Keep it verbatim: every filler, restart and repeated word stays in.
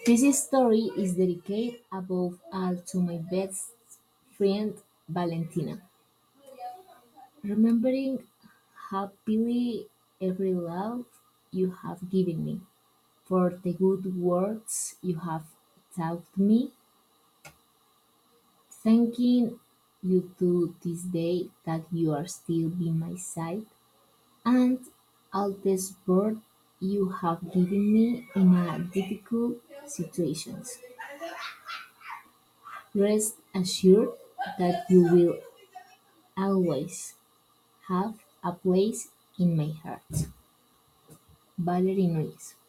This story is dedicated above all to my best friend Valentina. Remembering happily every love you have given me, for the good words you have taught me, thanking you to this day that you are still by my side, and all the support you have given me in a difficult situations. Rest assured that you will always have a place in my heart. Valerie Núñez.